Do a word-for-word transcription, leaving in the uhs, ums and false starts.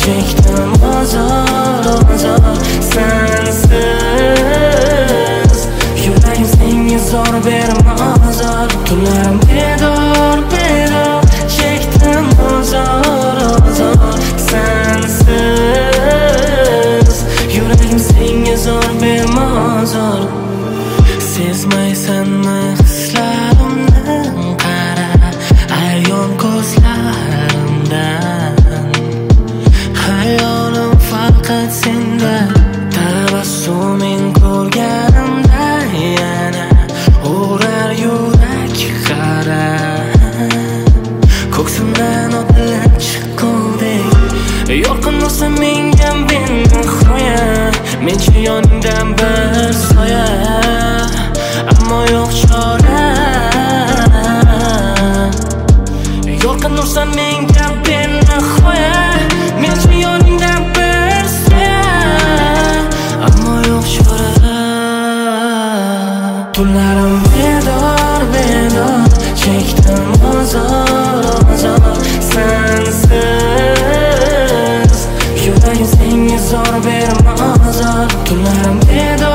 chekdim ozor, ozor sensiz. Yuragim senga zor berma ozor. Tunlarim bedor, bedor chekdim ozor, ozor sensiz. Yuragim senga zor berma ozor. Sezmaysanmi hislarimni? Qara ayon ko'zlarimdan. Hayolim faqat senda. Tabassuming ko'rganimda yana urar yurak. Qara ko'ksimdan otilib chiqqudek. Yorqin bo'lsa menga benihoya, menchi yoningdan bir soya. Ammo yo'q chora. Yorqin nursan menga benihoya, menchi yoningdan bir soya. Ammo yo'q chora. Tunlarim bedor, bedor chekdim ozor, ozor sensiz. Yuragim senga zor berma ozor. Tunlarim bedor